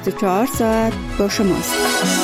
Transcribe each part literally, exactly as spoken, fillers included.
بیست و چهار ساعت با شماست.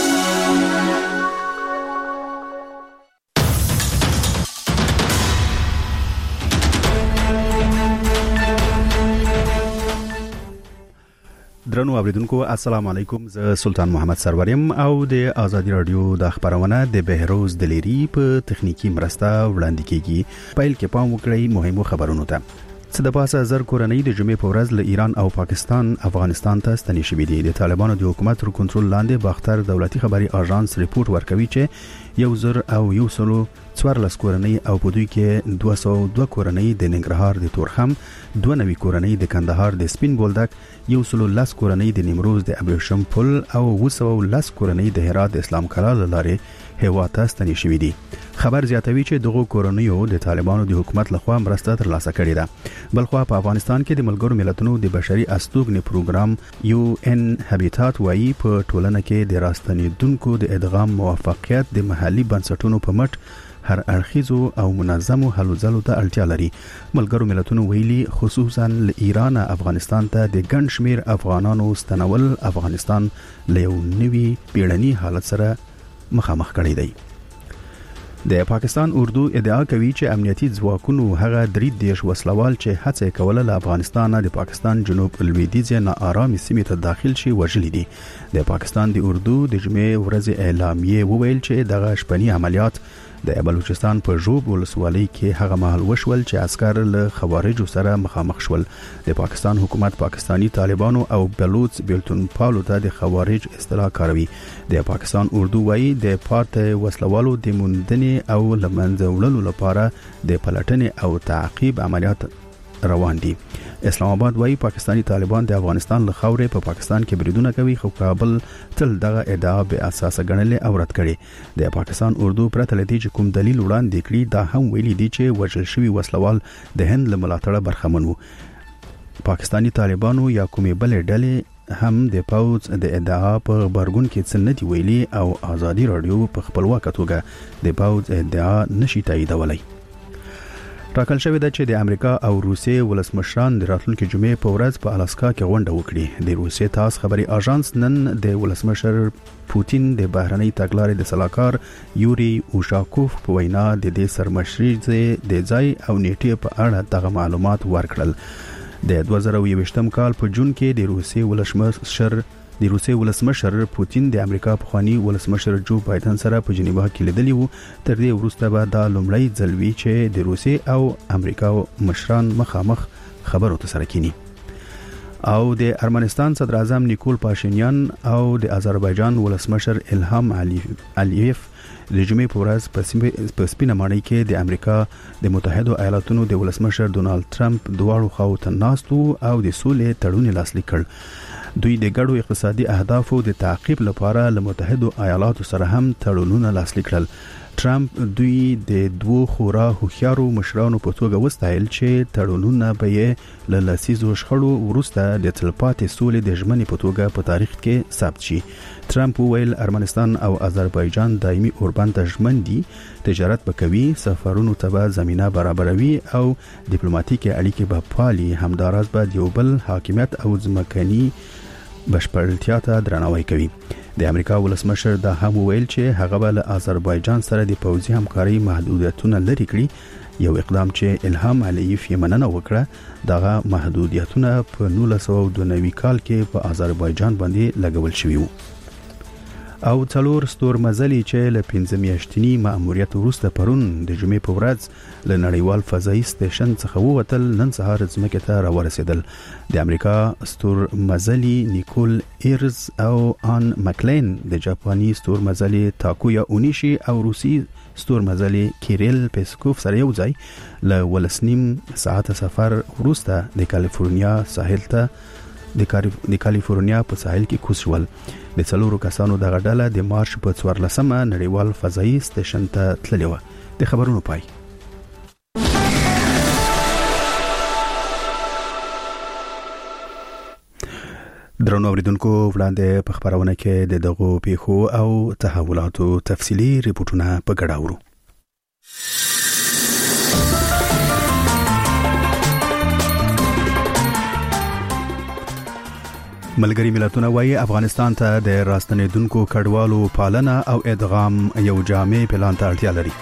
درنو اوریدونکو السلام علیکم. زه سلطان محمد سروریم او د آزادی رادیو د خبرونه د بهروز دلیری په تخنیکی مرسته وړاندې کیږي. پایل کې پام وکړئ مهمو خبرونو ته. څه د پاسه زر کورنۍ د جمعې په ورځ له ایران او پاکستان افغانستان ته ستنې شوې دي. د طالبانو د حکومت تر کنټرول لاندې باختر دولتي خبري اژانس ریپورت ورکوي چې یو زر او یو سلو څوارلس کورنۍ او په دوی کې دوه سوه دوه کورنۍ د ننګرهار د تورخم، دوه نوي کورنۍ د کندهار د سپین بولدک، یو سلو لس کورنۍ د نیمروز د ابریشم پل او اوه سوه لس کورنۍ د هرات د اسلام کلا لارې هیواد ته ستنې شوې دي. خبر زیاتوي چې دغه کورنیو د طالبانو د حکومت لخوا مرسته ترلاسه کړې ده. بلخوا په افغانستان کې د ملګرو ملتونو د بشري استوګنې پروګرام یو ان هابیټات وايي په ټولنه کې د راستنیدونکو د ادغام موافقت د محلي بنسټونو په مټ هر اړخیزو او منظمو هلو ځلو ته اړتیا لري. ملګرو ملتونو ویلي خصوصا له ایران افغانستان ته د ګڼ شمیر افغانانو ستنول افغانستان له یو نوي پیړني حالت سره مخامخ کړی دی. د پاکستان اردو ادعا کوي چې امنیتي ځواکونو هغه درې دیش وسلوال چې هڅه کوله له افغانستان د پاکستان جنوب لویدیځ نه آرامي سیمې ته داخل شي وژلي دي. د پاکستان د اردو د جمعې ورځ اعلامیه وویل چې دغه شپنی عملیات د بلوچستان په ژوب ولسوالۍ کې هغه مهال وشول چې عسكر له خوارجو سره مخامخ شول. د پاکستان حکومت پاکستانی طالبانو او بلوچ بیلتون پالو ته د خوارج اصطلاح کاروي. د پاکستان اردو وايي د پارت وسلوالو د موندنې او لمنځه وړلو لپاره د پلټنې او تعقیب عملیات روان دي. اسلام آباد وايي پاکستانی طالبان د افغانستان له خاورې په پاکستان کې بریدونه کوي، خو کابل تل دغه ادعا به اساس ګڼلې او رد کړي. د پاکستان اردو پرته لدی چې کوم دلیل وړاندې کړي دا هم ویلي دي چې وژل شوی وسلوال د هند له ملاتړه برخمن وو. پاکستانی طالبانو یا کومې بلې ډلې هم د پاوز د ادعا په خبرګون کې څه نه دی ویلي او آزادی رادیو په خپلواکه توګه د پاوز ادعا نشي تاییدولای. ټاکل شوی ده چې د امریکا او روسیې ولسمشران د راتلونکي جمعې په ورځ په الاسکا کې غونډه وکړي. د روسیې تاس خبري اژانس نن د ولسمشر پوتین د بهرنۍ تګلارې د سلاکار یوري اوشاکوف په وینا د دې سرمشري د ځای او نیټې په اړه دغه معلومات ورکړل. د دوه زره یوویشتم کال په جون کې د روسیې ولسمشر د روسیې ولسمشر پوتین د امریکا پخوانی ولسمشر جو بایدن سره په جنیوا کې لیدلی وو. تر دې وروسته به دا لومړی ځل وی چې د روسیې او امریکا مشران مخامخ خبرو ته سره کینی. او د ارمنستان صدر اعظم نیکول پاشینیان او د آذربایجان ولسمشر الهام علیف د جمعې په ورځ په سپینه ماڼۍ کې د امریکا د متحده ایالاتونو د ولسمشر ډونالد ټرمپ دواړو خواو ته ناستو او د سولې تړون لاسلیک کړ. دوی د ګډو اقتصادي اهدافو د تعقیب لپاره له متحده ایالاتو سره هم تړونونه لاسلیک کړل. ټرمپ دوی د دوو خورا هوښیارو مشرانو په توګه وستایل چې تړونونه به یې له لسیزو شخړو وروسته د تلپاتې سولې د ژمنې په توګه په تاریخ کې ثبت شي. ټرمپ وویل ارمنستان او آذربایجان دایمي اوربند ته ژمن دي، تجارت به کوي، سفرونو ته به زمينه برابروي او ډیپلوماټیکي اړیکې به پالي. همداراز به د یو بل حاکمیت او ځمکني بشپړتیا ته درناوی کوي. د امریکا ولسمشر دا هم ویل چې هغه به له آذربایجان سره د پوځي همکاري محدودیتونه لري کړي. یو اقدام چې الهام علیف یې مننه وکړه. دغه محدودیتونه په نولس سوه دوه نوي کال کې په آذربایجان باندې لګول شوي وو. او څلور ستور مزلي چې له پنځه میاشتني مأموریت وروسته پرون د جمعې په ورځ له نړیوال فضایي سټیشن څخه ووتل، نن سهار ځمکې ته راورسېدل. د امریکا ستور مزلي نیکول ایرز او آن مکلین، د جاپاني ستور مزلي تاکویا اونیشي او روسي ستور مزلي کیریل پیسکوف سره یو ځای له ولسنیم ساعت سفر وروسته د کالیفورنیا ساحل ته د کالیفورنیا په ساحل کې کوز شول. د څلورو کسانو دغه ډله د مارچ په څوارلسمه نړیوال فضایي سټیشن ته تللې وه. د خبرونو پای. درنو اوریدونکو، وړاندې په خبرونه کې د دغو پیښو او تحولاتو تفصیلي ریپورتونه په ګډه اورو. ملګری ملتونه وايي افغانستان ته د راستنیدونکو کډوالو پالنه او ادغام یو جامع پلان ته اړتیا لري.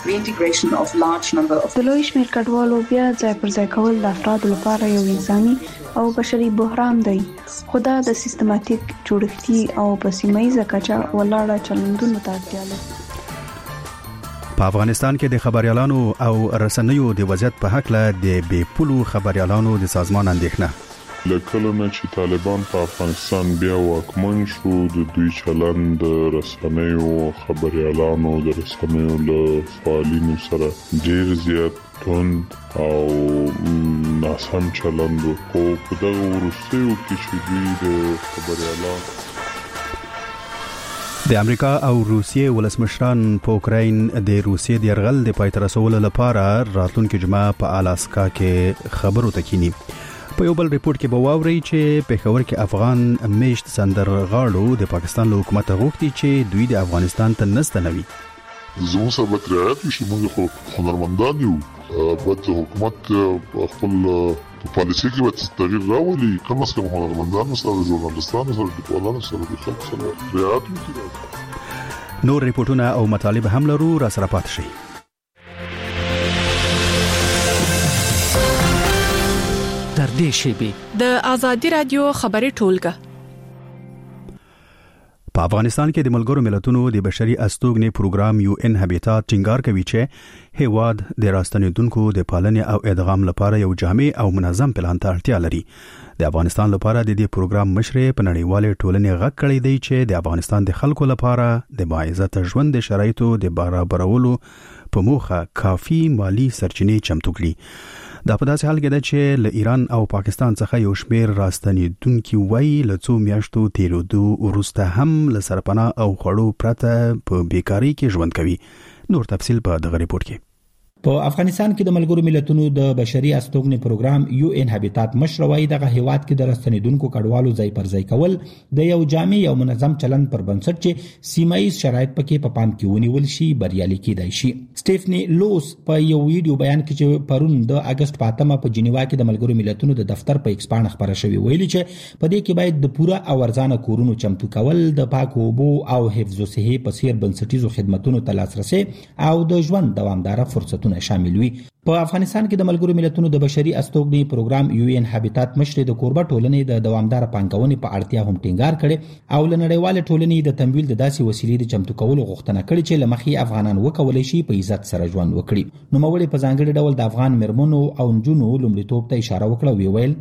د لوی شمېر کډوالو بیا ځای پر ځای کول د افرادو لپاره یو انساني او بشري بحران دی، خو دا د سیستماتیک جوړښتي او په سیمه ییزه کچه ولاړه چلندونو ته اړتیا لري. په افغانستان کې د خبريالانو او رسنیو د وضعیت په حق له د بې پولو خبريالانو د سازمان اندېښنه. لکه نه چې طالبان په افغانستان بیا واکمن شو، د دوی چلند رسنیو خبريالانو د رسنیو له فعالینو سره ډیر زیات توند او ناسم چلند وکړ. په دغه وروستیو کې چې دوی د خبريالانو د امریکا او روسیې ولسمشران په اوکراین د روسیې د يرغل د پای ته رسولو لپاره راتلونکي جمعه په الاسکا کې خبرو تکینی. په یو بل ریپورت کې به واوري چې پېښور کې افغان میشت سندرغاړو د پاکستان له حکومت غوښتي چې دوی د افغانستان ته نستنوي. زموږ سره به ترایات وشي، موږ خو هنرمندان یو، باید حکومت خپل په پالیسي کې به تغییر راولي، کم از کم هنرمندانو سره، ژورنالستانو سره، لیکوالانو سره د خلکو سره ترایات وکړي. نور ریپورتونه او مطالب هم لرو، را سره پات شي. تر دې شیبې د آزادي رادیو خبري ټولګه. په افغانستان کې د ملګرو ملتونو د بشري استوګنې پروګرام یو ان هابیتات ټینګار کوي چې هیواد د راستنیدونکو د پالنې او ادغام لپاره یو جامع او منظم پلان ته اړتیا لري. د افغانستان لپاره د دې پروګرام مشر په نړیوالې ټولنې غږ کړی دی چې د افغانستان د خلکو لپاره د باعزت ژوند د شرایطو د برابرولو په موخه کافي مالی سرچینې چمتو کړي. دا په داسې حال کې ده چې له ایران او پاکستان څخه یو شمېر راستنیدونکي وایي له څو میاشتو تیرېدو وروسته هم له سرپناه او خوړو پرته په بیکارۍ کې ژوند کوي. نور تفصیل په دغه ریپورت کې. په افغانستان کې د ملګرو ملتونو د بشري استوګنې پروګرام یو ان هابیتات مشر وايي دغه هیواد کې د راستنیدونکو کډوالو ځای پر ځای کول د یو جامع او منظم چلند پر بنسټ چې سیمه ییز شرایط پکې په پام کې ونیول شي بریالي کېدای شي. سټیفنی لوس په یو ویډیو بیان کې چې پرون د اگست په اتمه په جنیوا کې د ملګرو ملتونو د دفتر په ایکس باندې خبره شوې ویلي چې په دې کې باید د پوره او ارزانه کورونو چمتو کول، د پاکو اوبو او حفظ الصحه په څیر بنسټیزو خدماتو ته لاسرسي او د ژوند دوامدار فرصتونه شامل وي. په افغانستان کې د ملګرو ملتونو د بشري استوګنې پروګرام یو ان هابیتات مشر د کوربه ټولنې د دوامدار پانګونې په اړتیا هم ټینګار کړي او لنړیوال ټولنې د تمویل د داسې وسیلې د چمتو کولو غوښتنه کړې چې لمخې افغانان وکولای شي په عزت سره ژوند وکړي. نو موږ په ځانګړي ډول د افغان مرمنو او نجونو لومړیتوب ته اشاره وکړه، ویل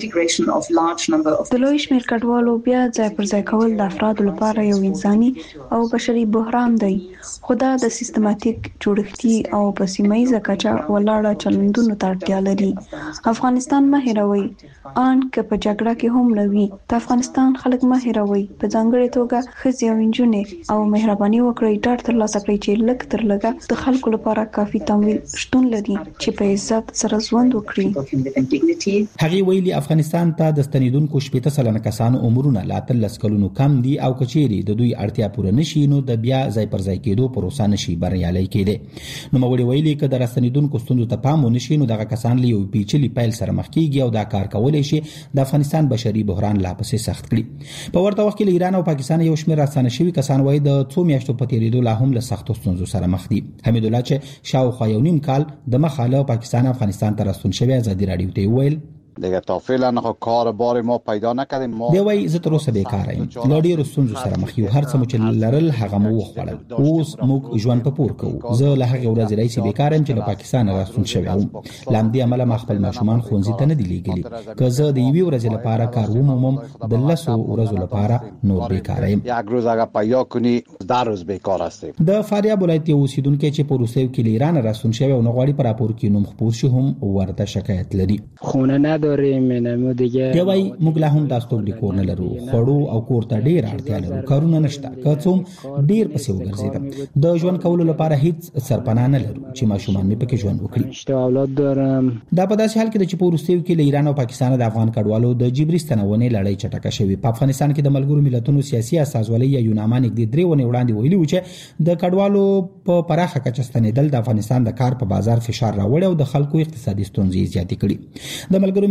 د لوی شمېر کډوالو بیا ځای پر ځای کول د افرادو لپاره یو انساني او بشري بحران دی، خو دا د سیستماتیک جوړښتي او په سیمه ییزه کچه ولاړه چلندونو ته اړتیا لري. افغانستان مه هېروئ، ان که په جګړه کې هم نه وي، د افغانستان خلک مه هېروئ، په ځانګړې توګه ښځې او نجونې، او مهرباني وکړئ ډاډ ترلاسه کړئ چې لږ تر لږه د خلکو لپاره کافي تمویل شتون لري چې په عزت سره ژوند وکړي. هغه ویلي افغانستان ته د ستنیدونکو شپږ سلنه کسانو عمرونه لا تلس کلونو کم دي او کچېری د دوی اړتیا پوره نشي نو د بیا ځای پر ځای کېدو پروسه نشي بریالي کېده. نو موږ ویلي چې د ستنیدونکو ستوندو ته پام ونشي نو دغه کسان له یو پیچلي پیل سره مخ کیږي او دا کار کولای شي د افغانستان بشري بحران لا پسې سخت کړي. په ورته وخت کې ایران او پاکستان یو شمېر راستانه شوي کسان وایي د څو میاشتو په تیریدو لا هم له سختو ستونزو سره مخ دي. حمید الله چې شاوخوا یو نیم کال د مخه له پاکستان افغانستان ته راستون شوی آزادي رادیو ته ویل دیگه تا فعلا کار بار ما پیدا نکردیم. ما دی وای زه تر اوسه بیکاره یم، لا ډیر ستونزو سره مخ یو، هر څه چې لرل هغه مو وخوړل، اوس موږ ژوند په پور کوو. زه له هغه ورځې راځي بیکاره یم چې له پاکستان راستون شوی یم. لامدي عمله ما خپل ماشومان خونځي ته نه دی لېږلي، که زه د یوې ورځې لپاره کار ومومم د لسو ورځو لپاره نور بیکاره یم. یک روز اگه پیدا کنی در روز بیکار هستیم. د فاریاب ولایت یو اوسیدونکو چې په روسیې کې ایران راستون شوی او نغواړي پر راپور کې نوم خپور شي هم ورته شکایت لري. خونه نداریم، نمو دیگه دی وای موږ لا هم تاسو ته کور نه لرو، خړو او کور ته ډیر اړتیا لرو، کارونه نشته، که څوم ډیر پسې وګرځیدم، د ژوند کولو لپاره هیڅ سرپناه نه لرو چې ماشومان مې پکې ژوند وکړي. شته اولاد دارم. دا په داسې حال کې چې په روسیې کې له ایران او پاکستان د افغان کډوالو د جبري ستنونې لړۍ چټکه شوې. په افغانستان کې د ملګرو ملتونو سیاسي اساسولۍ یا یونامان کې درې ونې وړاندې ویلي و چې د کډوالو په پراخه کچه ستنېدل د افغانستان د کار په بازار فشار راوړي او د خلکو اقتصادي ستونزې زیاتې کړي. د ملګرو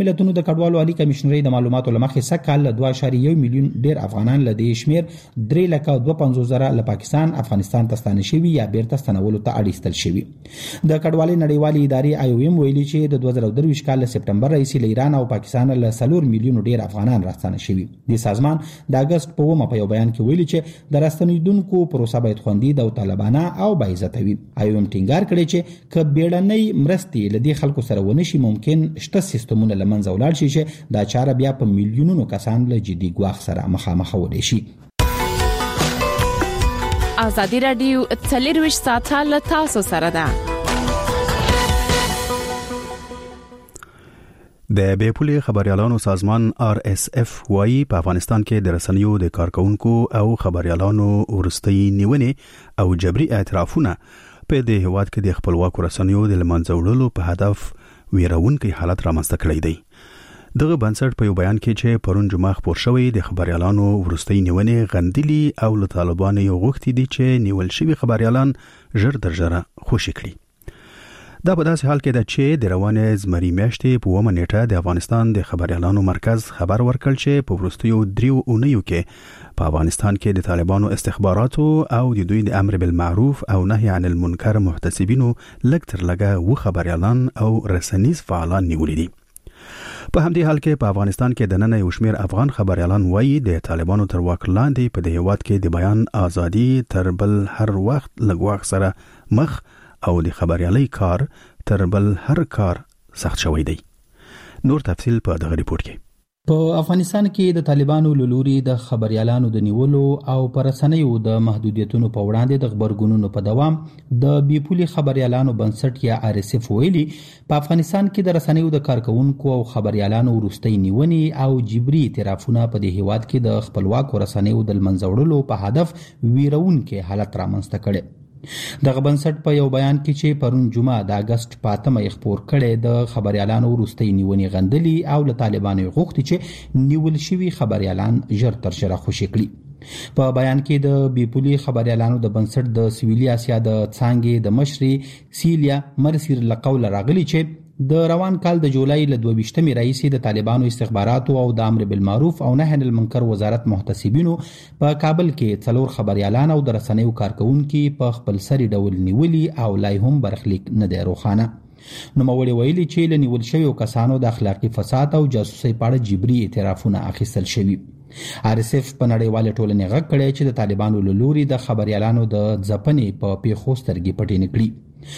ملتونو د کډوالو عالی کمشنري د معلوماتو لمخې سکهال له دوه اعشاریه یو میلیون ډیر افغانان له دې شمیر درې لکه دوه پنځوس زره له پاکستان افغانستان ته ستانه شوي یا بیرته ستنولو ته اړ ایستل شوي. د کډوالۍ نړیوالې ادارې آی او ایم ویلي چې د دوه زره درویشت کال له سپټمبر راهیسې له ایران او پاکستان له څلور میلیون ډیر افغانان راستانه شوي. د سازمان د اگست په اومه په یو بیان کې ویلي چې د راستنیدونکو پروسه باید خوندي او طالبانه او باعزته وي. آی او ایم ټینګار کړی چې ک بیړنۍ مرستې له دې خلکو سره ونشي ممکن شته سیستمونه لمنځه ولاړ شي چې دا چاره بیا په میلیونونو کسان له جدي ګواښ سره مخامخ ودی شي. ازادي رادیو څلرویشت ساعته له تاسو سره ده. د بیپولي خبريالانو سازمان آر اس اف وايي په افغانستان کې د رسنیو د کارکونکو او خبريالانو ورستۍ نیونې او جبري اعترافونه په دې هواد کې د خپلواکو رسنیو د لمنځه وړلو په هدف ویرونکي حالت رامنځته کړی دی. دغه بنسټ په یو بیان کې چې پرون جمعه خبر شوی د خبريالانو ورستۍ نیونې غندلي او له طالبانو یو غوښتي دي چې نیول شوی خبريالان ژر تر ژره خوشي کړي. دا په داسې حال کې ده چې د روانې زمري میاشتې په اومه نیټه د افغانستان د خبريالانو مرکز خبر ورکړ چې په وروستیو دریو اونیو کې په افغانستان کې د طالبانو استخباراتو او د دوی د امر بالمعروف او نهي عن المنکر محتسبینو لږ تر لږه و خبريالان او رسنیز فعالان نیولې دي. په همدې حال کې په افغانستان کې د نن یو شمېر افغان خبريالان وایي د طالبانو تر واک لاندې په دې هیواد کې د بیان ازادي تر بل هر وخت لګواخ سره مخ او د خبريالۍ کار تر بل هر کار سخت شوی دی. نور تفصیل په دغه ریپورت کې. په افغانستان کې د طالبانو لوري د خبريالانو د نیولو او پرسنیو د محدودیتونو په وړاندې د خبرګونونو په دوام د بیپولي خبريالانو بنسټ یا آر اس اف ویلي په افغانستان کې د رسنیو د کارکونکو او خبريالانو ورستۍ نیونې او جبري اعترافونه په دې هیواد کې د خپلواکو رسنیو د لمنځه وړلو په هدف ویرونکي حالت رامنځته کړي. دغه بنسټ په یو بیان کې چې پرون جمعه د اگست پاتمه خبر کړي د خبريالانو ورستۍ نیونې غندلي او له طالبانو غوښتي چې نیول شوی خبريالان ژر تر ژره خوشي کړي. په بیان کې د بیپولي خبريالانو د بنسټ د سویلي اسیا د څانګې د مشري سیلیا مرسیر لقول راغلي چې د روان کال د جولای له دوه ویشتمې راهیسې د طالبانو استخباراتو او د امر بالمعروف او نهي عن المنکر وزارت محتسبینو په کابل کې څلور خبريالان او د رسنیو کارکونکو په خپل سری ډول نیولي او لای هم برخلیک نه دی روخانه. نو مولي ویلي چې له نیول شویو کسانو د اخلاقی فساد او جاسوسي په اړه جبري اعترافونه اخیستل شوي. آر اس اف په نړیواله ټولنه غږ کړی چې د طالبانو لوري د خبريالانو د ځپنې په پیښو سترګې پټې نکړي.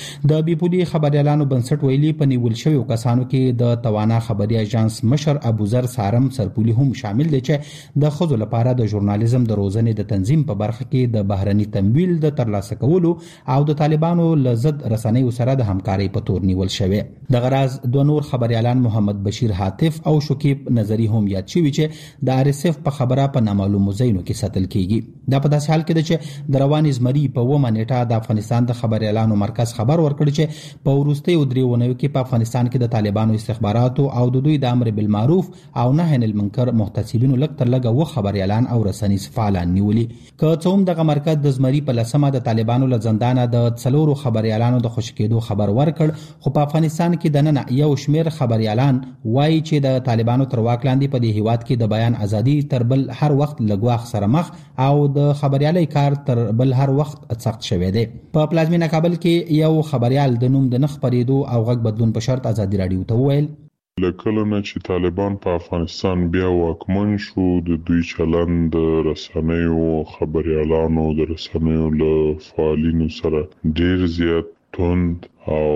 د بیپولي خبريالانو بنسټ ویلي په نیول شویو کسانو کې د توانا خبري اژانس مشر ابوذر سارم سرپولي هم شامل دي چې د خزو لپاره د ژورنالیزم د روزنې د تنظیم په برخه کې د بهرني تمویل د ترلاسه کولو او د طالبانو لزد رسنیو سره د همکارۍ په تور نیول شوی. د غراز دوه نور خبريالان محمد بشیر حاتف او شکیب نظری هم یاد شوی چې د آر اس اف په خبره په نامعلومو ځایونو کې ساتل کیږي. دا په داسې حال کې ده چې د روان زمري په اومه نیټه د افغانستان د خبريالانو مرکز خبر ورکړ چې په وروستیو دریونیو کې په افغانستان کې د طالبانو استخباراتو او د دوی د امر بالمعروف او نهي عن المنکر محتسبینو لږ تر لږه و خبريالان او رسنیز فعالان نیولي. که څوم دغه مرکز د زمري په لسمه د طالبانو له زندانه د څلورو خبريالانو د خوشی کېدو خبر ورکړ، خو په افغانستان کې د نن یو شمیر خبريالان وایي چې د طالبانو تر واک لاندې په دې هیواد کې د بیان ازادي تر بل هر وخت لګواخ سره مخ او د خبريالۍ کار تر بل هر وخت سخت شوی دی. په پلازمینه کابل کې یو خبريال د نوم د نخ پریدو او غږ بدلون په شرط ازادي رادیو ته وویل لکه نه چې طالبان په افغانستان بیا واکمن شو د دوی چلند د رسنیو خبريالانو د رسنیو له فعالینو سره ډیر زیات توند او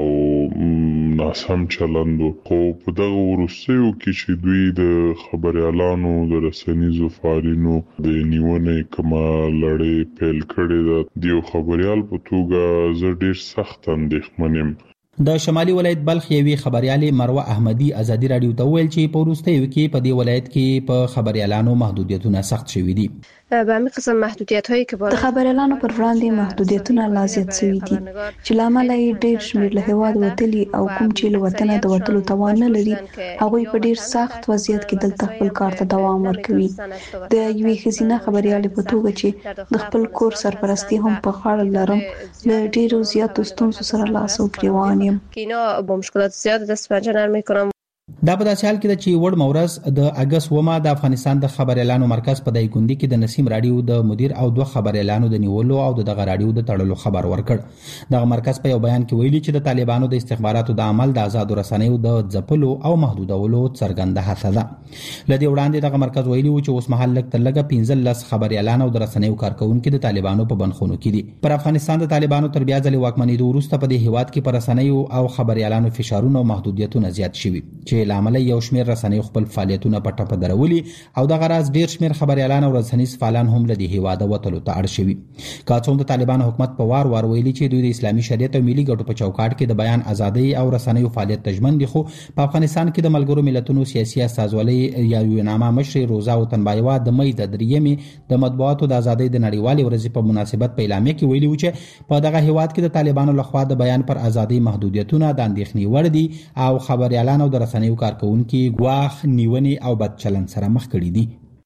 ناسم چلند خو په دغه ورستیو کې چې دوی د خبريالانو د رسنیزو فعالینو د نیونې کما لړۍ پیل کړې ده د یو خبريال په توګه زه ډیر سخت اندېښمن یم. د شمالي ولایت بلخ یوې خبريالې مروه احمدي ازادي رادیو ته ویل چې په وروستیو کې په دې ولایت کې په خبريالانو محدودیتونه سخت شوي دي. به همین قسم محدودیت هایی که د خبريالانو پر وړاندې محدودیتونه لا زیات شوي دي چې لامل یې ډیر شمیر له هیواد وتلي او کوم چې له وطنه د وتلو توان نه لري هغوی په ډیر سخت وضعیت کې دلته خپل کار ته دوام ورکوي. د یوې ښځینه خبريالې په توګه چې د خپل کور سرپرستی هم په غاړه لرم له ډیرو زیاتو ستونزو سره لاس او ګریوان یم که اینا با مشکلات زیاد دست پنجه نرم میکنم. دا په داسې حال کې چې وړ مورز د اگست ومه د افغانستان د خبر اعلانو مرکز په دایګوندي کې د نسیم رادیو د مدیر او دوه خبر اعلانو د نیولو او دغه رادیو د تړلو خبر ورکړ. دغه مرکز په یو بیان کې ویلي چې د طالبانو د استخباراتو د عمل د آزاد رسنیو د ځپلو او محدودولو څرګنده هڅه ده. لدې وړاندې دغه مرکز ویلي و چې اوس مهال لږ تر لږه پنځه لس خبر اعلان او د رسنیو کارکونکو د طالبانو په بندخونو کې دي. پر افغانستان د طالبانو تر بیا ځلې واکمنېدو وروسته په دې هیواد کې پر رسنیو او خبر اعلانو فشارونه او محدودیتونه زیات شوي چې لامل یو شمېر رسنیو خپل فعالیتونه په ټپه درولي او د غراز ډیر شمېر خبر اعلان او رسنیز فعالان هم له دې هیواده وتلو ته اړ شوي. کاڅوم د طالبانو حکومت په وار وار ویلي چې دوی د اسلامي شریعت او ملي ګټو په چوکاټ کې د بیان ازادي او رسنیو فعالیت تضمین دي، خو په افغانستان کې د ملګرو ملتونو سیاسي استازولۍ یا یونامه مشر روزا وطنبایوا د مې د دریمې د مطبوعاتو د ازادۍ د نړیوالې ورځې په مناسبت په اعلامیه کې ویلي و چې په دغه هیواد کې د طالبانو لخوا د بیان پر ازادۍ محدودیتونه د اندېښنې وړ دي او خبر اعلان او د رسنیو کارکونکو ګواښ نیونې او بد چلند سره مخ کړي دي.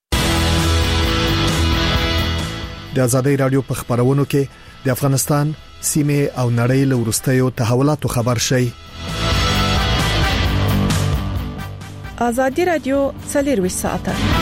د ازادۍ رادیو په خبرونو کې د افغانستان سیمه او نړۍ له ورستیو تحولاتو خبر شي. ازادي رادیو څلور ساعته.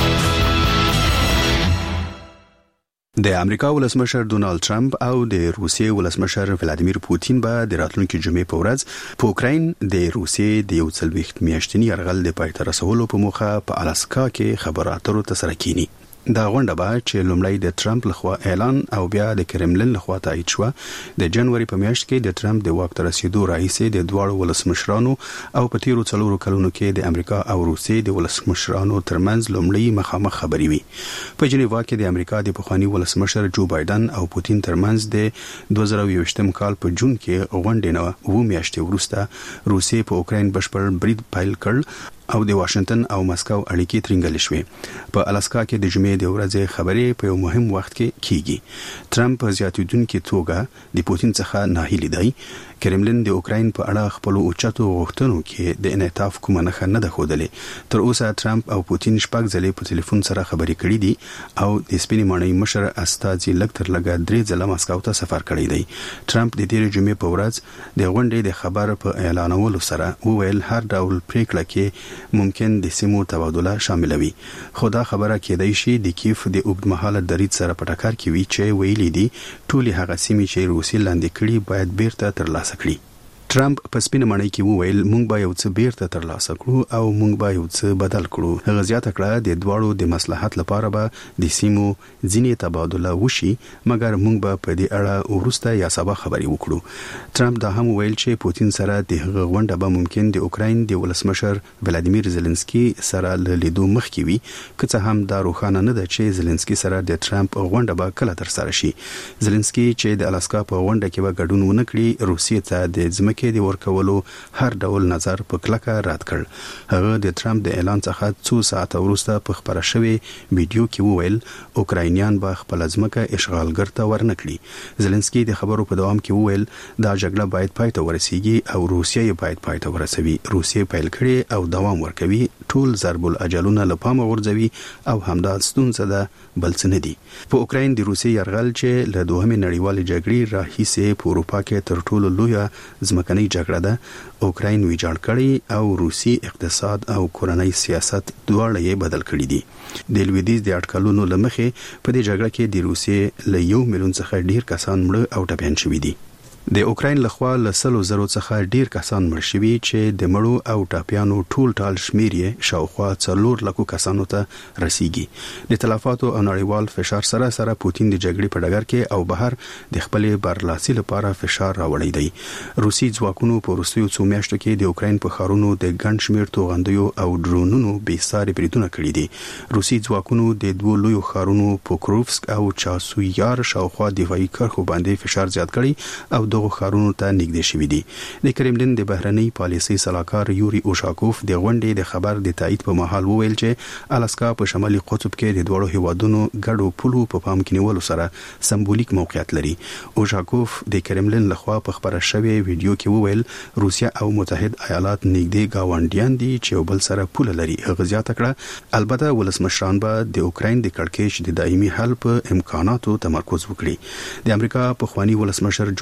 د امریکا ولسمشر ډونالد ټرمپ او د روسیې ولسمشر ولادیمیر پوتین به د راتلونکي جمعې په ورځ په اوکراین د روسیې د یو څلوېښت میاشتني یرغل د پای ته رسولو په موخه په الاسکا کې خبرو اترو ترسره کینی. دا غونډه به چې لومړی د ټرمپ لخوا اعلان او بیا د کرملین لخوا تایید شو د جنوري په میاشت کې د ټرمپ د واک ته رسیدو راهیسې د دواړو ولسمشرانو او په تیرو څلورو کلونو کې د امریکا او روسیې د ولسمشرانو ترمنځ لومړی مخامخ خبرې وي. په جنیوا کې د امریکا د پخوانی ولسمشر جو بایدن او پوتین ترمنځ د دوه زره یوویشتم کال په جون کې غونډه نه و میاشتې وروسته روسیې په اوکراین بشپړ برید پیل کړ او د واشنگټن او مسکو اړیکې ترنګل شوې. په الاسکا کې د جمعې د ورځې خبرې په یو مهم وخت کې کیږي. ټرمپ زیاتیدونکو توګه د پوتین څخه ناهیلی دی. کرملین د اوکراین په اړه خپل اوچتو غوښتنو کې د انعطاف کومه نښه نه ده ښودلې. تر اوسه ټرمپ او پوتین شپږ ځلې په ټلیفون سره خبرې کړې دي او د سپینې ماڼۍ مشر استاذي لږ تر لږه درې ځله مسکو ته سفر کړی دی. ټرمپ د تیر جمعې په ورځ د غونډې د خبر په اعلانولو سره وویل هر ډول پریکړه کې ممکن د سیمو تبادله شاملوي، خو دا خبره کېدای شي د کیف د اوږدمهاله درید سره په ټکر کې وي چې ویلي دي ټولې هغه سیمې چې روسي لاندې کړي باید بیرته ترلاسه کړي. ټرمپ په سپینه ماڼۍ کې وویل موږ به یو څه بیرته ترلاسه کړو او موږ به یو څه بدل کړو. هغه زیاته کړه د دواړو د مصلحت لپاره به د سیمو ځینې تبادله وشي، مګر موږ به په دې اړه وروسته یا سبا خبرې وکړو. ټرمپ دا هم ویل چې پوتین سره د هغه غونډه به ممکن د اوکراین د ولسمشر ولادیمیر زيلنسکي سره لیدو مخکې وي، که څه هم دا روښانه نه ده چې زيلنسکي سره د ټرمپ غونډه به کله تر سره شي. زيلنسکي چې د الاسکا په غونډه کې به ګډون ونه کړي، روسیې ته د ځمکې د ورکولو هر ډول نظر په کلکه رد کړ. هغه د ټرمپ د اعلان څخه څو ساعت وروسته په خبره شوی ویډیو کې وویل اوکراینیان به خپل ځمکه اشغالګر ته ورنکړي. زيلنسکي د خبرو په دوام کې وویل دا جګړه باید پای ته ورسیږي او روسیه یې باید پای ته ورسوي. روسیه پیل کړي او دوام ورکوي، ټول ضرب الاجلونه له پامه غورځوي او همدا ستونزه ده، بل څه نه دي. په اوکراین د روسي یرغل چې له دوهمې نړیوالې جګړې راهیسې په اروپا کې تر ټولو لویه ځمکنۍ جګړه ده، اوکراین ویجاړ کړي او روسي اقتصاد او کورنۍ سیاست دواړه یې بدل کړي دي. د لویدیځ د اټکلونو لمخې په دې جګړه کې د روسي له یو میلیون څخه ډیر کسان مړه او ټپيان شوي دي. د اوکراین لخوا له سلو زرو څخه ډیر کسان مړ شوي چې د مړو او ټاپیانو ټول ټال شمیر یې شاوخوا څلور لکو کسانو ته رسیږي. د تلفاتو او نړیوال فشار سره سره پوتین د جګړې په ډګر کې او بهر د خپلې برلاسي لپاره فشار راوړی دی. روسي ځواکونو په وروستیو څو میاشتو کې د اوکراین په ښارونو د ګڼ شمیر توغندیو او ډرونونو بې ساري بریدونه کړي دي. روسي ځواکونو د دوه لویو ښارونو پوکروفسک او چاسویار شاوخوا دفاعي کرښو باندې فشار زیات کړي او دغه ښارونو ته نږدې شوي دي. د کرملین د بهرنۍ پالیسۍ سلاکار یوري اوشاکوف د غونډې د خبر د تایید په مهال وویل چې الاسکا په شمالي قطب کې د دوړو هیوادونو ګډو پولو په پام کې نیولو سره سمبولیک موقعیت لري. اوشاکوف د کرملین لخوا په خبره شوی ویډیو کې وویل روسیا او متحد ایالات نږدې گاونډیان دي چې بل سره پوله لري. هغه زیاته کړه البته ولسمشران به د اوکراین د کړکېچ د دایمي حل په امکاناتو تمرکز وکړي. د امریکا پخوانی ولسمشر جو بایدن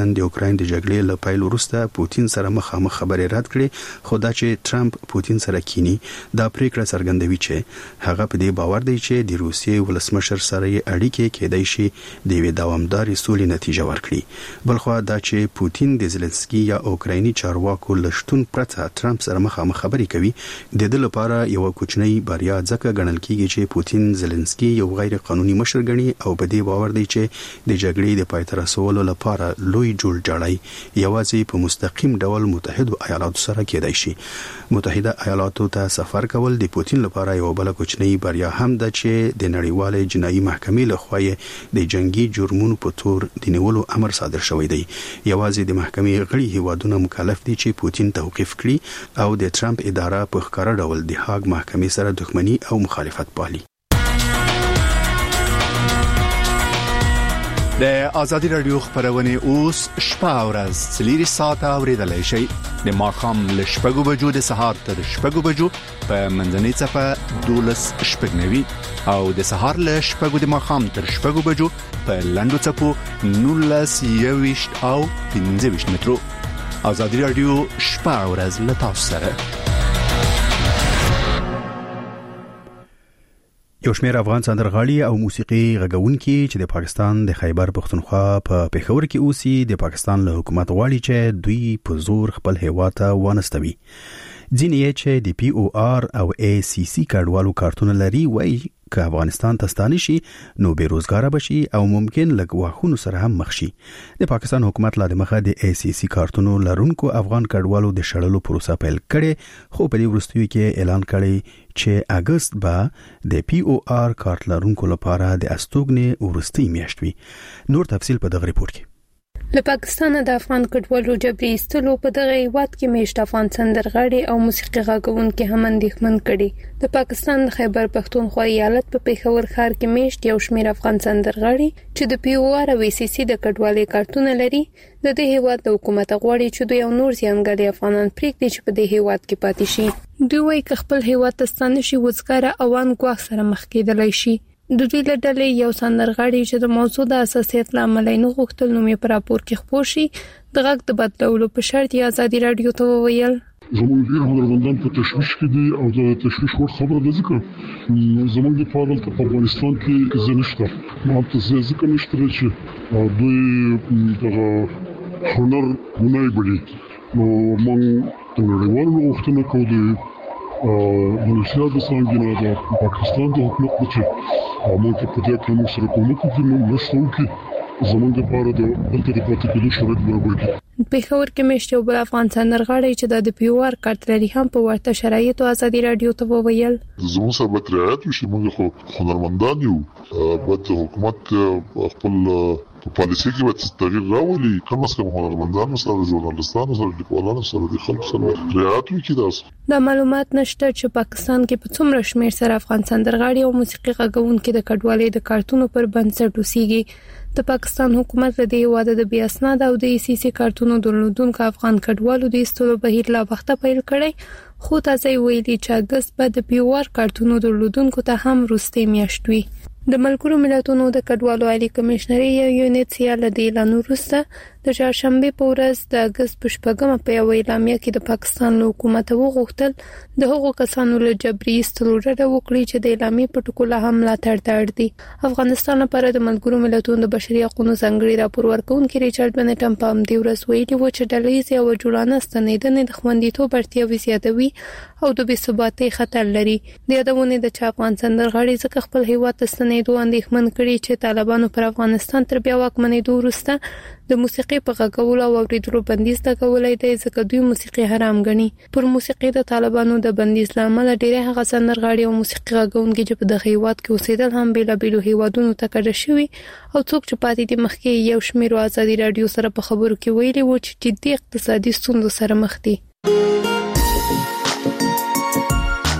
نن د اوکراین د جګړې له پیل وروسته پوتین سره مخامخ خبرې رد کړې، خو دا چې ټرمپ پوتین سره کینی دا پریکړه څرګندوي چې هغه په دې باور دی چې د روسیې ولسمشر سره یې اړیکې کېدای شي د یوې دوامدارې سولې نتیجه ورکړي. بلخو دا چې پوتین د زلنسکي یا اوکرایني چارواکو لشتون پرته ټرمپ سره مخامخ خبرې کوي د دې لپاره یو کوچنی بریا ځکه ګڼل کیږي چې پوتین زلنسکي یو غیر قانوني مشر ګڼي او په دې باور دی چې د جګړې د پای ته رسولو لپاره لوی جوړ جاړی یوازې په مستقیم ډول متحده ایالاتو سره کېدای شي. متحده ایالاتو ته سفر کول د پوتین لپاره یو بل کوچنی بریا هم ده چې د نړیوال جنایي محکمې لخوا د جنگي جرمونو په تور د نیولو امر صادر شوی دی. یوازې د محکمې غړي هیوادونه مکلف دي چې پوتین توقیف کړي او د ټرمپ اداره په ښکاره ډول د هاګ محکمې سره دښمنی او مخالفت پالي. د آزادی رادیو خبرونه اوس شپه او ورځ سلیری ساعت اوریدلای شي د ماخام ل شپږو بجو د سهار تر شپږو بجو په منځنۍ صفه دولس شپږنوي او د سهار ل شپږو د ماخام تر شپږو بجو په لاندو صفو نولس یويشت او پنځه ویشت مترو. آزادی رادیو شپه او ورځ له تاسو سره. یو شمېر افغان سندرغاړي او موسیقي غږونکي چې د پاکستان د خیبر پختونخوا په پېښور کې اوسي د پاکستان له حکومت غواړي چې دوی په زور خپل هیواد ته وانستوي. ځینې یې چې د پی او آر او ای سی سی کارډوالو کارتونه لري وایي که افغانستان ته ستانه شي نو بیروزګار بشي او ممکن لږ واخونو سره هم مخ شي. د پاکستان حکومت لا د مخه د ای سی سی کارتونو لرونکو افغان کډوالو د شړلو پروسه پیل کړي، خو په دې وروستیو کې اعلان کړي چې اگست به د پی او آر کارت لرونکو لپاره د استوګنې ورستي میاشت وي. نور تفصیل په دغه ریپورت کې. له پاکستان د افغان کډوالو جبري ایستلو په دغه هیواد کې میشت افغان سندرغاړي او موسیقي غږونکي هم اندېښمن کړي. د پاکستان د خیبر پختونخوا ایالت په پېښور ښار کې میشت یو شمېر افغان سندرغاړي چې د پی او آر او ای سی سی د کډوالۍ کارتونه لري د دې هیواد د حکومت غواړي چې دوی یو نور ځانګړي افغانان پریږدي چې په دې هیواد کې پاتې شي. دوی وايي چې خپل هیواد ته ستانه شي وزګاره اوان ګواښ سره مخ کېدلای شي. د دوی له ډلې یو سندرغاړي چې د موضوع د اساسیت لامل نه غوښتل نو مې پر راپور کې خپور شي د غږ د بدلولو په شرط یې آزادي رادیو ته وویل. زموږ ډیر هنرمندان په تشویش کې دي او د تشویش وړ خبره ده ځکه زموږ د پاگل په افغانستان کې زنشته ما ته ځکه نشته چې دوی دغه هنر هنري بړي نو موږ د نړیوالو غوښتنه کوو د ملشیا د څنګه د پاکستان د حکومت چې موږ په دې کې موږ سره کوم کوم نشو کې زمونږ لپاره د دلته د پاتې کېدو شرایط برابر دي. پېښور کې مشت یو بل افغان سندرغاړي چې د پی او آر کارت لري هم په ورته شرایطو آزادي رادیو ته وویل. زموږ سره به رعایت وشي، موږ خو هنرمندان یو، باید حکومت خپل په پالیسي کې به تغییر راولي، کم از کم هنرمندانو سره ژورنالستانو سره لیکوالانو سره د خلکو سره رعایت وکړي. داس د معلومات نشته چې پاکستان کې په څومره شمېر سره افغان سندرغاړي او موسیقي غږونکي د کډوالۍ د کارتونو پر بنسټ اوسېږي. د پاکستان حکومت له دې واده د بیا اسناد او د ای سی سی کارتونو درلودونکو افغان کډوالو د ایستلو بهیر لا وخته پیل کړی، خو تاسو ویلي چې اگست به د پی او آر کارتونو درلودونکو ته هم وروستي میاشت وي. د ملګرو ملتونو د کډوالو عالی کمشنري یو یونټ سیا له دې اعلان وروسته د چهارشنبه په ورځ د اگست په شپږمه په یو اعلامیه کې د پاکستان حکومت وغوښتل د هغو کسانو له جبري ایستلو ډډه وکړي چې د اعلامیې په ټکو له هم ملاتړ ته اړ دي. افغانستان لپاره د ملګرو ملتونو د بشري حقوقو ځانګړي راپور ورکونکي ریچارډ بنټم په همدې ورځ ویلي و چې ډلهییزې او جوړانه ستنېدنې د خوندیتوب اړتیاوې زیاتوي او د بې ثباتۍ خطر لري. د یادونې د چا افغان سندرغاړي ځکه خپل هیواد ته ستنېدو اندېښمن کړي چې طالبانو پر افغانستان تر بیا واکمنېدو وروسته د موسیقي په غږولو او اوریدلو بندیز لګولای دی ځکه دوی موسیقي حرام ګڼي. پر موسیقي د طالبانو د بندیز لامل ډېری هغه سندرغاړي او موسیقي غږونکي چې په دغه هیواد کې اوسېدل هم بیلابیلو هیوادونو ته کډه شوي او څوک چې پاتې دي مخکې یو شمېر آزادي رادیو سره په خبرو کې ویلي و چې جدي اقتصادي ستونزو سره مخ دي.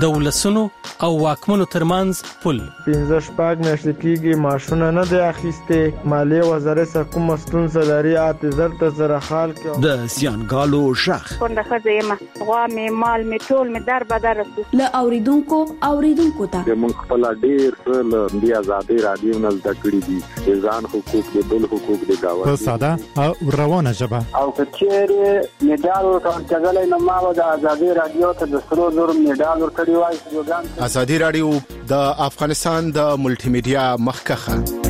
د ولسونو او واکمنو ترمنځ پل. پنځه شپږ میاشتې کېږي ماشونه نه دی اخیسته، مالیه وزارت کوم ستونزه لري اته زر ته زره خال کې د سیانګالو شخ څنګه خځه یم غوا می مال می ټول می در بدر له اوریدونکو اوریدونکو ته موږ خپل ډیر له بیا آزادي رادیو نه زده کړی دي، ځان حقوق دي بل حقوق دي گاوه په ساده او روانه ژبه او کچېره میډال ورکړل نو ما د آزادي رادیو ته د سرو زر میډال ورکړی وای. آزادي رادیو د افغانستان د ملټي میډیا مخکخه.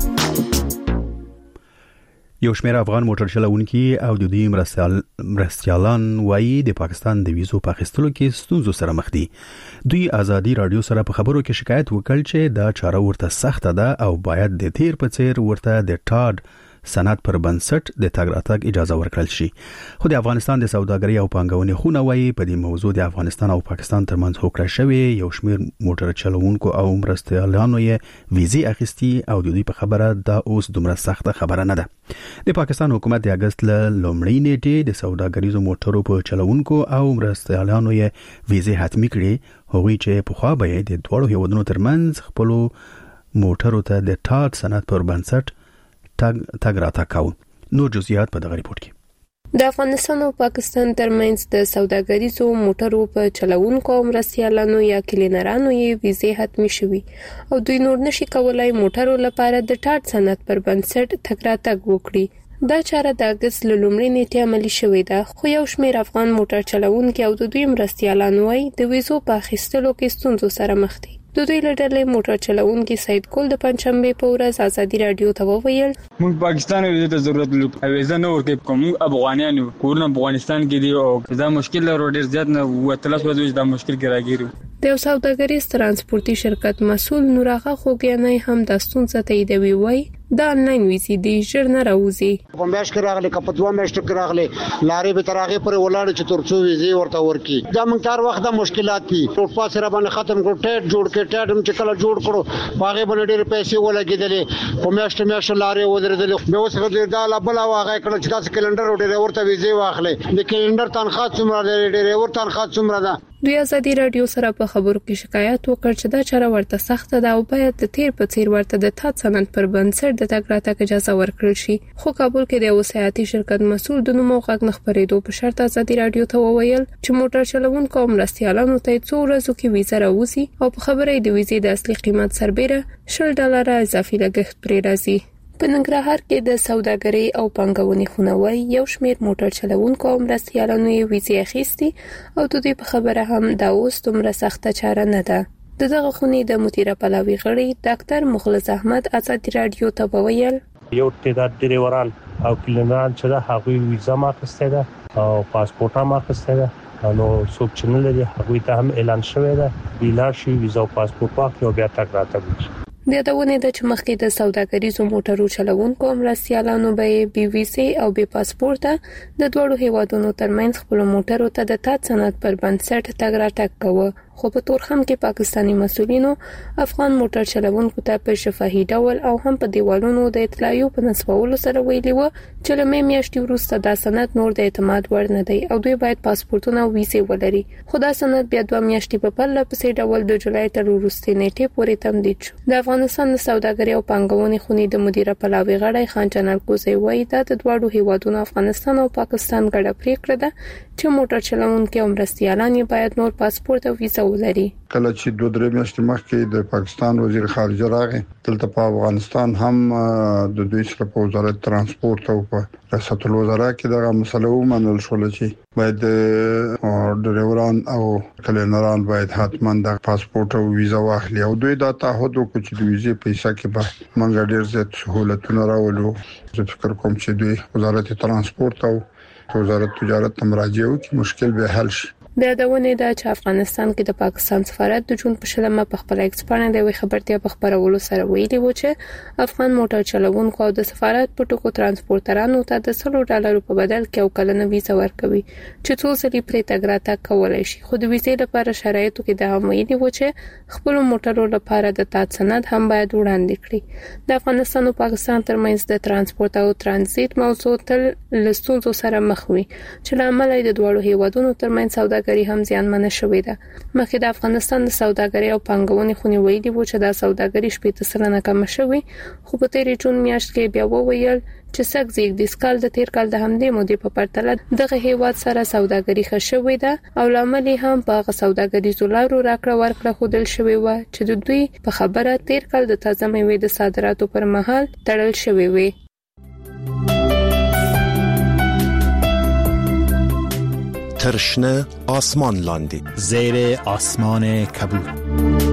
یو شمېر افغان موټر چلوونکي او د دوی مرستيال مرستيالان وایي د پاکستان د ویزو په اخیستلو کې ستونزو سره مخ دي. دوی آزادي رادیو سره په خبرو کې شکایت وکړ چې دا چاره ورته سخته ده او باید د تیر په څیر ورته د ټاډ سند پر بنسټ د تګ راتګ اجازه ورکړل شي. خو د افغانستان د سوداګرۍ او پانګونې خونه وایي په دې موضوع د افغانستان او پاکستان ترمنځ هوکړه شوې. یو شمېر موټر چلوونکو او مرستيالانو یې ویزې اخیستي او د دوی په خبره دا اوس دومره سخته خبره نه ده. د پاکستان حکومت د اگست له لومړۍ نیټې د سوداګریزو موټرو په چلوونکو او مرستيالانو یې ویزې حتمی کړې، هغوی چې په خوا به د دوړو هیوادونو ترمنځ خپل موټرو ته د ټاټ سند پر بنسټ تاګ تاګ راته کاو. نور جزئیات په دغه ریپورت کې. د افغانستان او پاکستان ترمنځ د سوداګریزو موټرو په چلوونکو او مرستيالانو یا کلینرانو یې ویزې حتمی شوي او دوی نور نشي کولای موټرو لپاره د ټاټ سند پر بنسټ تګ راتګ وکړي. دا چاره د اگست له لومړۍ نیټې عملي شوې ده، خو یو شمېر افغان موټر چلوونکي او د دوی مرستيالانو وايي د ویزو په اخیستلو کې ستونزو سره مخ دي. د دوی له ډلې موټر چلوونکي سید ګل د پنځشنبې په ورځ آزادي رادیو ته وویل موږ پاکستان ویزه ته ضرورت لرو، ویزه نه ورکوي کوم افغانان کورونه افغانستان کې دي او دا مشکل لرو ډیر زیات نه وتلس وځي دا مشکل کې راګیرو. د یو سوداګریز ترانسپورتي شرکت مسؤل نوراغه خوګیانای هم د ستونزې تاییدوي، وایي دا انلاین ویزې دي ژر نه راوځي. کوم بیاش کې راغلي کپتوا مېشت کې راغلي لارې به ترغه پر ولاړ چې ترڅو ویزې ورته ورکی. دا موږ تر وخت د مشکلات دي ټول پاس را باندې ختم کړ ټیټ جوړ کې ټیټ هم چې کله جوړ کړو باغې باندې ډېر پیسې ولګېدلې په میاشت میاشت لارې ودرېدلې. به اوس غوډه دا لا بل واغې کړ چې تاسو کلندر وړي ورته ویزې واخلې د کلندر تنخواه څومره لري ډېر ور تنخواه څومره ده. دوی آزادي رادیو سره په خبرو کې شکایت وکړ چې دا چاره ورته سخته ده او باید د تیر په څیر ورته د تات سند پر بنسټ د تګ راتګ اجازه ورکړل شي. خو کابل کې د یو سیاحتي شرکت مسؤل د نوم غږ نه خبرېدو په شرط آزادي رادیو ته وویل چې موټر چلوونکو او مرستيالانو ته څو ورځې کې ویزه راوځي او په خبرې د ویزې د اصلي قیمت سربېره شل ډالر اضافي لګښت پرې راځي. په ننګرهار کې د سوداګرۍ او پانګونې خونه وایي یو شمېر موټر چلوونکو او مرستيالانو یې ویزې اخیستي او د دوی په خبره هم دا اوس دومره سخته چاره نه ده. د دغه خونې د مدیره پلاوي غړي ډاکټر مخلص احمد آزادي رادیو ته وویل یو تعداد ډریوران او کلینران چې دا هغوی ویزه ماخسته ده او پاسپورت هم ماخسته ده نو څوک چې نه لري هغوی ته هم اعلان شوی ده ویلار شي ویزه او پاسپورت واخلي او بیا تګ راتګ وکړي. د یادونې د چې مخکې د سوداګریزو موټرو چلوونکو مرستيالانو به بي ویزې او بي پاسپورت د دوړو هیوادونو ترمنځ خپل موټرو ته د تات سند پر بنسټ تګ راتګ کوي. خو په تورخم کې پاکستانی مسؤلینو افغان موټر چلوونکو ته په شفاهي ډول او هم په دیوالونو د اطلاعیو په نسبولو سره ویلي و چې لمه میاشتې وروسته دا سند نور د اعتماد وړ نه دی او دوی باید پاسپورتونه او ویزې ولري. خو دا سند بیا دوه میاشتې په پرله پسې ډول د جولای تر وروستۍ نیټې پورې تمدید شو. د افغانستان د سوداګرۍ او پانګونې خونې د مدیره پلاوي غړی خان جنرال کوزي وایي دا د دوه هیوادونو افغانستان او پاکستان ګډه پریکړه ده چې موټر چلوونکي او مرستيالان باید نور پاسپورت او ویزه ولري. کله چې دوه درې میاشتې مخکې د پاکستان وزیر خارجه راغی دلته په افغانستان هم د دوی سره په وزارت ترانسپورت او په ریاست الوزرا کې دغه مسله ومنل شو چې باید ډریوران او کلینران باید حتما د پاسپورت او ویزه واخلي او دوی دا تعهد وکړي چې د ویزې پیسې کې به منګ ډیر زیات سہولتونه راولو. زه فکر کوم چې دوی وزارت ترانسپورت او وزارت تجارت ته مراجعه وکړي مشکل به حل شي. د یادونې ده چې افغانستان کې د پاکستان سفارت د جون په شلمه په خپل ایکس باندې د وی خبرتیا په خبرولو سره ویلي و چې افغان موټر چلوونکو او د سفارت په ټکو ترانسپورټرانو ته د سلو ډالرو په بدل کې او کلنه ویزه ورکوي چې څو ځلې پرې تګ راتګ کولای شي. خو د ویزې لپاره شرایطو کې د هم ویلي و چې خپل موټرو لپاره د تات سند هم باید وړاندې کړي. د افغانستان او پاکستان ترمنځ د ترانسپورت او ترانزیت موضوع تل له ستونزو سره مخ وي چې لامل د دوه هیوادونو ترمنځ سوداګري سوداګري هم زیانمنه شوې ده. مخکې د افغانستان د سوداګري او پانګونې خونې ویلي و چې د سوداګري شپږ سلنه کم شوې، خو په تیرې جون میاشت کې بیا وویل چې سږ زیږدیز کال د تیر کال د همدې مودې په پرتله دغه هیواد سره سوداګري ښه شوې ده او لامل هم په هغه سوداګریزو لارو راکړه ورکړه خودل شوې و چې د دوی په خبره تیر کال د تازه میوې د صادراتو پر مهال تړل شوې وي. ترشنه آسمان لاندی زیر آسمان کبود